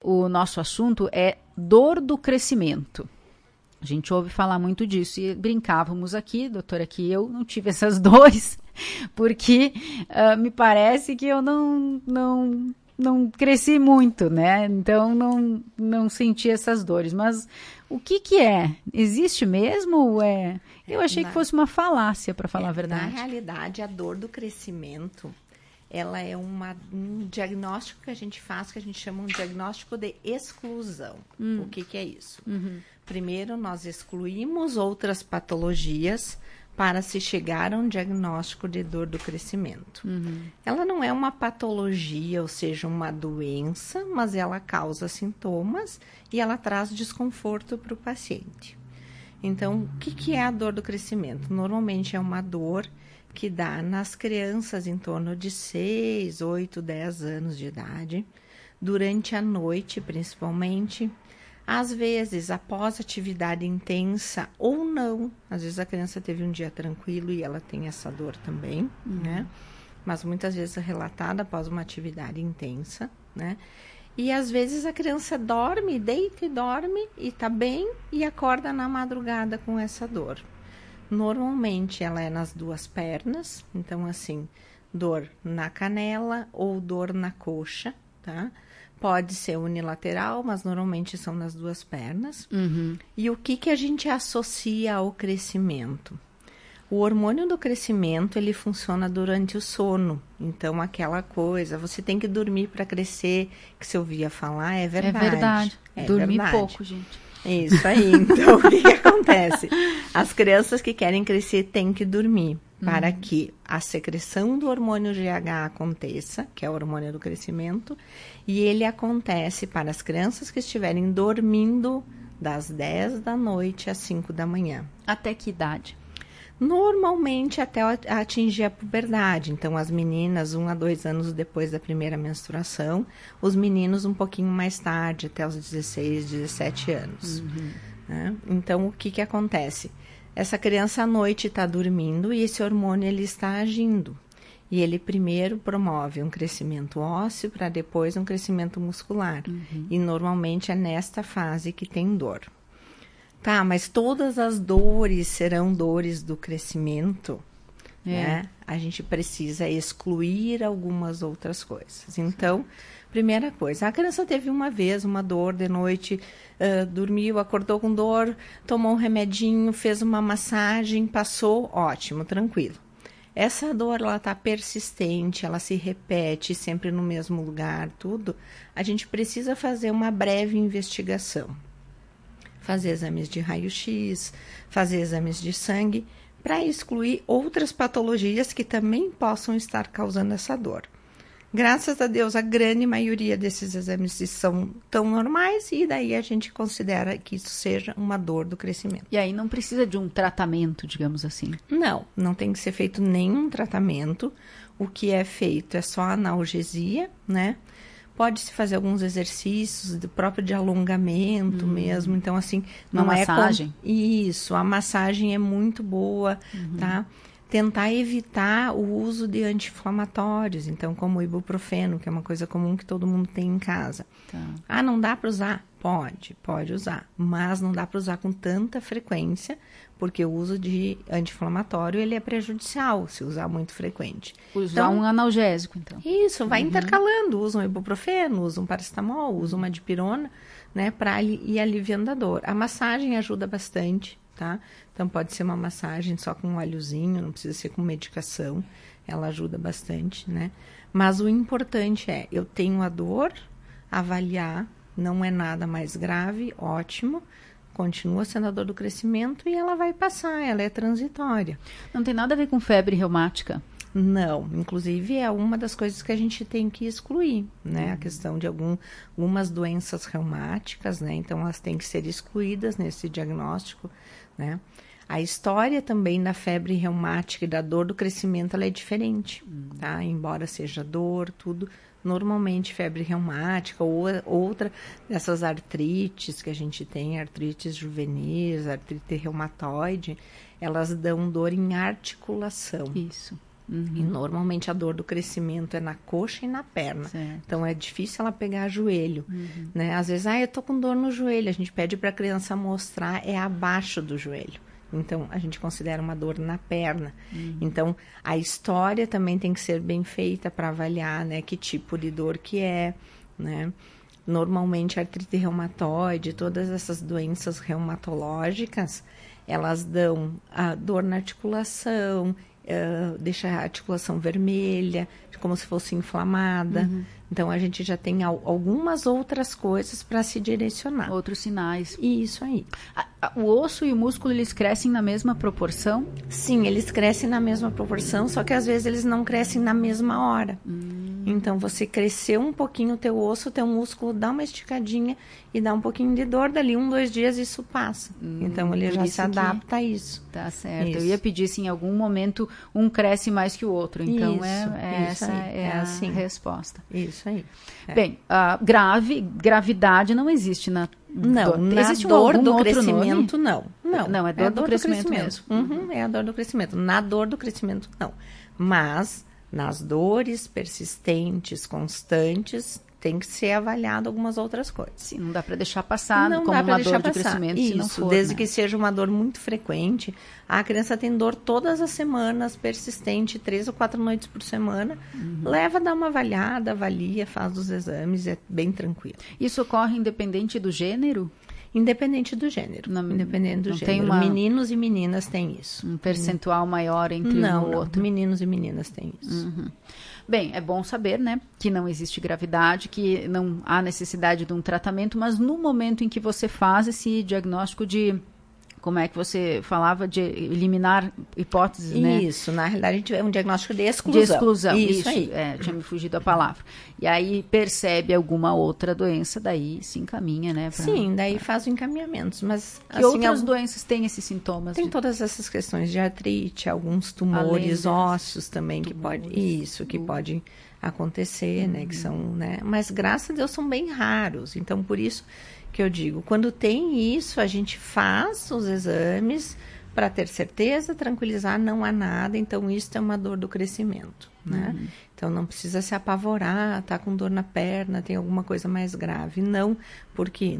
O nosso assunto é dor do crescimento. A gente ouve falar muito disso e brincávamos aqui, doutora, que eu não tive essas dores, porque me parece que eu não cresci muito, né? Então não senti essas dores. Mas o que é? Existe mesmo ou é? Eu achei que fosse uma falácia, para falar a verdade. Na realidade, a dor do crescimento, ela é um diagnóstico que a gente faz, que a gente chama um diagnóstico de exclusão. O que é isso? Primeiro, nós excluímos outras patologias para se chegar a um diagnóstico de dor do crescimento. Ela não é uma patologia, ou seja, uma doença, mas ela causa sintomas e ela traz desconforto para o paciente. Então, o que é a dor do crescimento? Normalmente é uma dor que dá nas crianças em torno de 6, 8, 10 anos de idade, durante a noite principalmente, às vezes após atividade intensa ou não, às vezes a criança teve um dia tranquilo e ela tem essa dor também, né? Mas muitas vezes é relatada após uma atividade intensa, né? E às vezes a criança dorme, deita e dorme e tá bem e acorda na madrugada com essa dor. Normalmente ela é nas duas pernas, então assim, dor na canela ou dor na coxa, tá? Pode ser unilateral, mas normalmente são nas duas pernas. E o que a gente associa ao crescimento? O hormônio do crescimento, ele funciona durante o sono. Então, aquela coisa, você tem que dormir para crescer, que você ouvia falar, é verdade. É verdade. Dormir verdade. pouco, gente. Isso aí. Então, o que acontece? As crianças que querem crescer têm que dormir para que a secreção do hormônio GH aconteça, que é o hormônio do crescimento, e ele acontece para as crianças que estiverem dormindo das 10 da noite às 5 da manhã. Até que idade? Normalmente até atingir a puberdade. Então, as meninas 1 a 2 anos depois da primeira menstruação, os meninos um pouquinho mais tarde, até os 16, 17 anos. Né? Então, o que acontece? Essa criança à noite está dormindo e esse hormônio ele está agindo. E ele primeiro promove um crescimento ósseo para depois um crescimento muscular. E normalmente é nesta fase que tem dor. Tá, mas todas as dores serão dores do crescimento, né? A gente precisa excluir algumas outras coisas. Então, primeira coisa, a criança teve uma vez uma dor de noite, dormiu, acordou com dor, tomou um remedinho, fez uma massagem, passou, ótimo, tranquilo. Essa dor, ela está persistente, ela se repete sempre no mesmo lugar, tudo. A gente precisa fazer uma breve investigação. Fazer exames de raio-x, fazer exames de sangue, para excluir outras patologias que também possam estar causando essa dor. Graças a Deus, a grande maioria desses exames são tão normais e daí a gente considera que isso seja uma dor do crescimento. E aí não precisa de um tratamento, digamos assim? Não tem que ser feito nenhum tratamento. O que é feito é só analgesia, né? Pode-se fazer alguns exercícios do próprio de alongamento mesmo. Então, assim, não uma massagem? Isso, a massagem é muito boa, tá? Tentar evitar o uso de anti-inflamatórios. Então, como o ibuprofeno, que é uma coisa comum que todo mundo tem em casa. Tá. Ah, não dá para usar? Pode usar. Mas não dá para usar com tanta frequência, porque o uso de anti-inflamatório, ele é prejudicial, se usar muito frequente. Usar um analgésico, então. Isso, vai intercalando. Usa um ibuprofeno, usa um paracetamol, usa uma dipirona, né, para ir aliviando a dor. A massagem ajuda bastante, tá? Então, pode ser uma massagem só com um óleozinho, não precisa ser com medicação. Ela ajuda bastante, né? Mas o importante é, eu tenho a dor, avaliar, não é nada mais grave, ótimo. Continua sendo a dor do crescimento e ela vai passar, ela é transitória. Não tem nada a ver com febre reumática? Não, inclusive é uma das coisas que a gente tem que excluir, né? A questão de algumas doenças reumáticas, né? Então, elas têm que ser excluídas nesse diagnóstico, né? A história também da febre reumática e da dor do crescimento, ela é diferente, tá? Embora seja dor, tudo, normalmente febre reumática ou outra dessas artrites que a gente tem, artrites juvenis, artrite reumatoide, elas dão dor em articulação. Isso. E normalmente a dor do crescimento é na coxa e na perna. Certo. Então é difícil ela pegar joelho, né? Às vezes, eu tô com dor no joelho, a gente pede para a criança mostrar, é abaixo do joelho. Então, a gente considera uma dor na perna. Então, a história também tem que ser bem feita para avaliar, né, que tipo de dor que é, né? Normalmente, a artrite reumatoide, todas essas doenças reumatológicas, elas dão a dor na articulação, deixa a articulação vermelha, como se fosse inflamada. Então, a gente já tem algumas outras coisas para se direcionar. Outros sinais. Isso aí. O osso e o músculo, eles crescem na mesma proporção? Sim, eles crescem na mesma proporção, só que às vezes eles não crescem na mesma hora. Então, você cresceu um pouquinho o teu osso, o teu músculo dá uma esticadinha e dá um pouquinho de dor, dali 1, 2 dias isso passa. Então, ele já se adapta a isso. Tá certo. Isso. Eu ia pedir se em algum momento um cresce mais que o outro. Então, Isso essa aí. é assim. a resposta. Isso aí. Bem, gravidade não existe na... Não, na existe dor algum do outro crescimento, nome? Não, é dor do crescimento mesmo. É a dor do crescimento. Na dor do crescimento, não. Mas, nas dores persistentes, constantes, tem que ser avaliado algumas outras coisas. Sim, não dá para deixar passar não como dá uma deixar dor de passar. crescimento, Isso, se não for, desde né? que seja uma dor muito frequente. A criança tem dor todas as semanas, persistente, 3 ou 4 noites por semana. Leva, dá uma avaliada, avalia, faz os exames, é bem tranquilo. Isso ocorre independente do gênero? Independente do gênero. Independente do não gênero. Tem Meninos e meninas têm isso. Um percentual maior entre um e outro? Meninos e meninas têm isso. Bem, é bom saber, né, que não existe gravidade, que não há necessidade de um tratamento, mas no momento em que você faz esse diagnóstico de, como é que você falava, de eliminar hipóteses, né? Isso, na realidade a gente é um diagnóstico de exclusão. De exclusão, isso aí. Tinha me fugido a palavra. E aí percebe alguma outra doença, daí se encaminha, né? Sim, daí faz o encaminhamento, mas... Que outras doenças têm esses sintomas? Tem todas essas questões de artrite, alguns tumores ósseos também, que pode acontecer, né? Que são, né? Mas graças a Deus são bem raros, então por isso que eu digo, quando tem isso, a gente faz os exames para ter certeza, tranquilizar, não há nada, então isso é uma dor do crescimento, né? Então não precisa se apavorar, tá com dor na perna, tem alguma coisa mais grave. Não, porque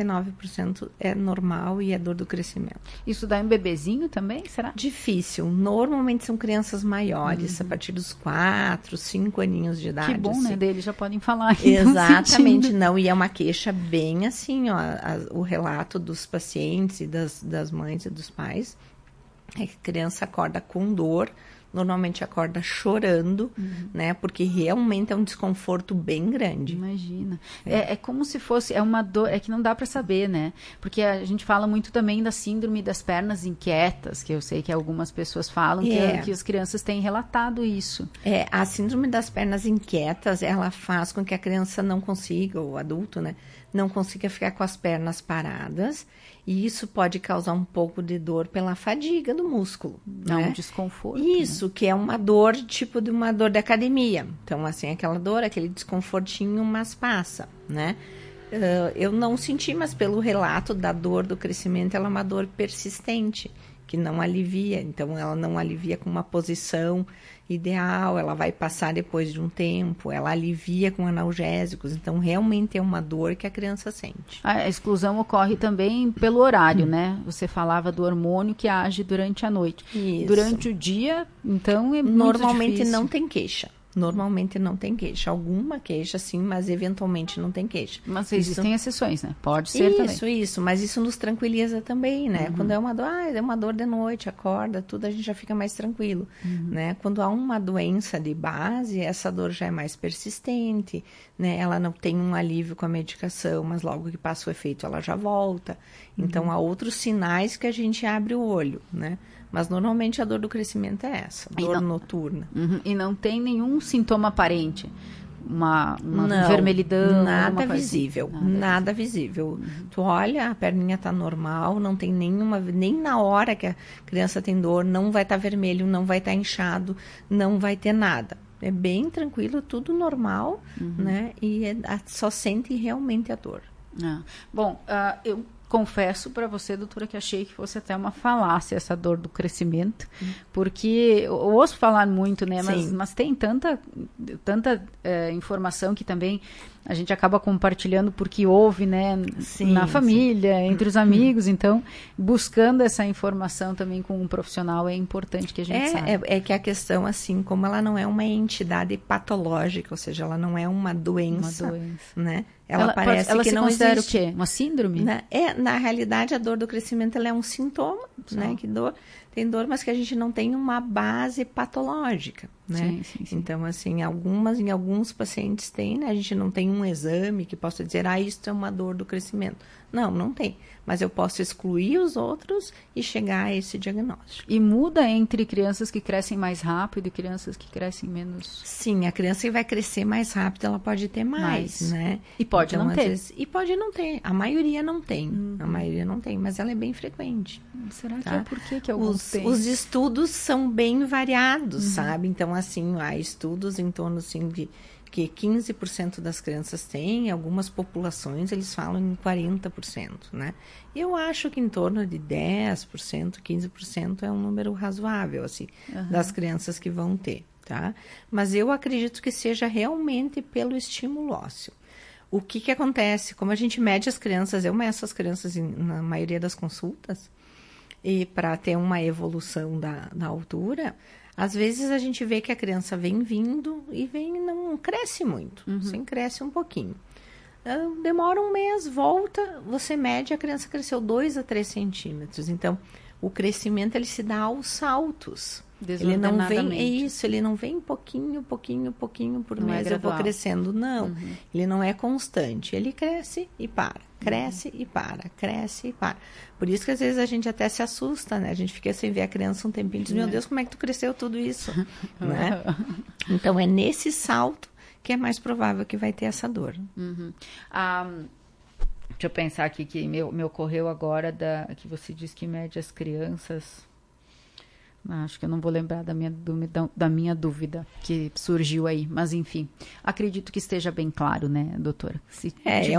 99% é normal e é dor do crescimento. Isso dá em bebezinho também, será? Difícil. Normalmente são crianças maiores, a partir dos 4, 5 aninhos de idade. Que bom, assim. né? Deles já podem falar. Exatamente, não. E é uma queixa bem assim, ó, o relato dos pacientes e das mães e dos pais é que a criança acorda com dor, normalmente acorda chorando, né? Porque realmente é um desconforto bem grande. Imagina. É como se fosse, é uma dor, é que não dá para saber, né? Porque a gente fala muito também da síndrome das pernas inquietas, que eu sei que algumas pessoas falam, que as crianças têm relatado isso. A síndrome das pernas inquietas, ela faz com que a criança não consiga, ou o adulto, né? Não consiga ficar com as pernas paradas, e isso pode causar um pouco de dor pela fadiga do músculo. Dá um desconforto. Isso, que é uma dor, tipo de uma dor de academia. Então, assim, aquela dor, aquele desconfortinho, mas passa, né? Eu não senti, mas pelo relato da dor do crescimento, ela é uma dor persistente, que não alivia. Então, ela não alivia com uma posição ideal, ela vai passar depois de um tempo, ela alivia com analgésicos. Então, realmente é uma dor que a criança sente. A exclusão ocorre também pelo horário, né? Você falava do hormônio que age durante a noite. Isso. Durante o dia, então, é muito Normalmente difícil. não tem queixa. Normalmente não tem queixa. Alguma queixa, sim, mas eventualmente não tem queixa. Mas existem exceções, né? Pode ser também. Isso. Mas isso nos tranquiliza também, né? Quando é uma dor, é uma dor de noite, acorda, tudo, a gente já fica mais tranquilo, né? Quando há uma doença de base, essa dor já é mais persistente, né? Ela não tem um alívio com a medicação, mas logo que passa o efeito, ela já volta. Então, há outros sinais que a gente abre o olho, né? Mas normalmente a dor do crescimento é essa, dor noturna. E não tem nenhum sintoma aparente? Uma Não, vermelhidão? Nada visível, nada visível. Tu olha, a perninha tá normal, não tem nenhuma, nem na hora que a criança tem dor, não vai estar vermelho, não vai estar inchado, não vai ter nada. É bem tranquilo, tudo normal, né? E só sente realmente a dor. Bom, eu confesso para você, doutora, que achei que fosse até uma falácia essa dor do crescimento, porque eu ouço falar muito, né? Mas tem tanta informação que também a gente acaba compartilhando porque ouve, né? Na família, entre os amigos. Então, buscando essa informação também com um profissional é importante que a gente saiba. É que a questão, assim, como ela não é uma entidade patológica, ou seja, ela não é uma doença. Né? Ela parece ela que se não considera existe. O quê? Uma síndrome? Na realidade, a dor do crescimento ela é um sintoma, né? Tem dor, mas que a gente não tem uma base patológica, né? Sim. Então, assim, em alguns pacientes tem, né? A gente não tem um exame que possa dizer, isso é uma dor do crescimento. Não tem. Mas eu posso excluir os outros e chegar a esse diagnóstico. E muda entre crianças que crescem mais rápido e crianças que crescem menos? Sim, a criança que vai crescer mais rápido, ela pode ter mais. Né? E pode não ter. E pode não ter. A maioria não tem. A maioria não tem, mas ela é bem frequente. Será que é por que alguns têm? Os estudos são bem variados, sabe? Então, assim, há estudos em torno, assim, de que 15% das crianças têm, algumas populações eles falam em 40%, né? E eu acho que em torno de 10%, 15% é um número razoável, assim, das crianças que vão ter, tá? Mas eu acredito que seja realmente pelo estímulo ósseo. O que acontece? Como a gente mede as crianças, eu meço as crianças na maioria das consultas, e para ter uma evolução da altura, às vezes a gente vê que a criança vem vindo e não cresce muito, assim, cresce um pouquinho. Demora um mês, volta, você mede, a criança cresceu 2 a 3 centímetros. Então, o crescimento ele se dá aos saltos. Ele não vem, ele não vem pouquinho por mês, eu vou crescendo. Não, ele não é constante. Ele cresce e para, cresce e para, cresce e para. Por isso que às vezes a gente até se assusta, né? A gente fica sem ver a criança um tempinho e diz, meu Deus, como é que tu cresceu tudo isso? Né? Então, é nesse salto que é mais provável que vai ter essa dor. Deixa eu pensar aqui que me ocorreu agora que você disse que mede as crianças. Acho que eu não vou lembrar da minha dúvida que surgiu aí, mas enfim, acredito que esteja bem claro, né, doutora? Se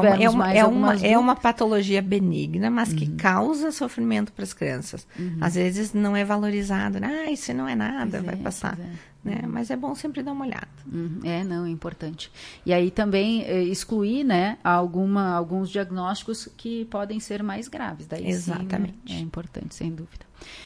é uma patologia benigna, mas que causa sofrimento para as crianças. Às vezes não é valorizado, isso não é nada, vai passar. Né? Mas é bom sempre dar uma olhada. É importante. E aí também excluir, né, alguns diagnósticos que podem ser mais graves. Daí exatamente. Sim, né? É importante, sem dúvida.